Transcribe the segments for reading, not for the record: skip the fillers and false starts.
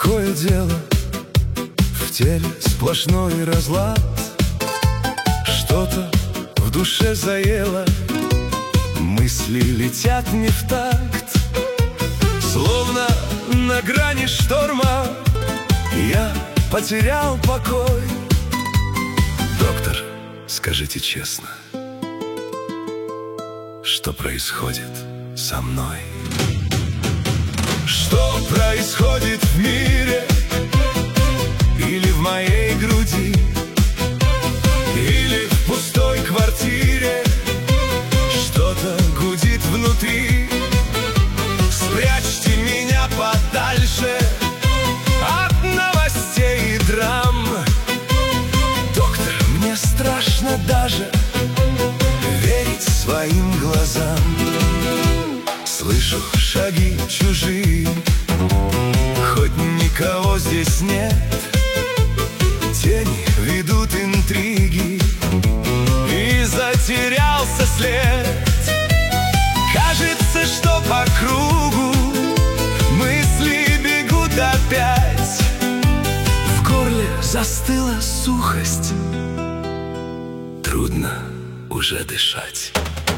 Такое дело, в теле сплошной разлад. Что-то в душе заело, мысли летят не в такт. Словно на грани шторма я потерял покой. Доктор, скажите честно, что происходит со мной? Что происходит в мире или в моей груди, или в пустой квартире? Что-то гудит внутри. Спрячьте меня подальше от новостей и драм. Доктор, мне страшно даже верить своим глазам. Слышу шаги чужие, хоть никого здесь нет. Тени ведут интриги, и затерялся след. Кажется, что по кругу мысли бегут опять. В горле застыла сухость, трудно уже дышать.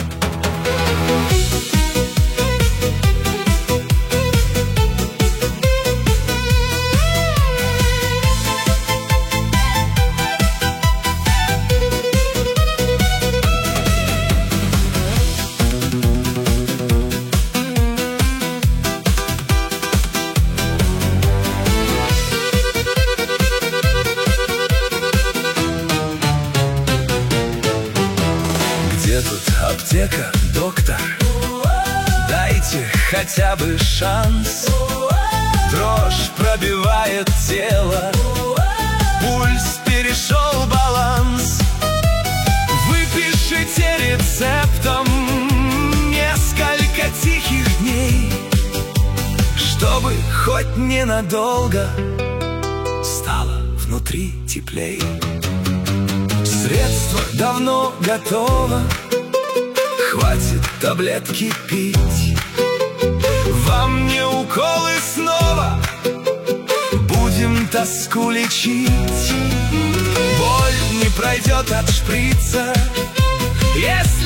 Где тут аптека, доктор? Дайте хотя бы шанс. Дрожь пробивает тело, пульс перешел баланс. Выпишите рецептом несколько тихих дней, чтобы хоть ненадолго стало внутри теплей. Средство давно готово, хватит таблетки пить. Вам не уколы снова, будем тоску лечить. Боль не пройдет от шприца, если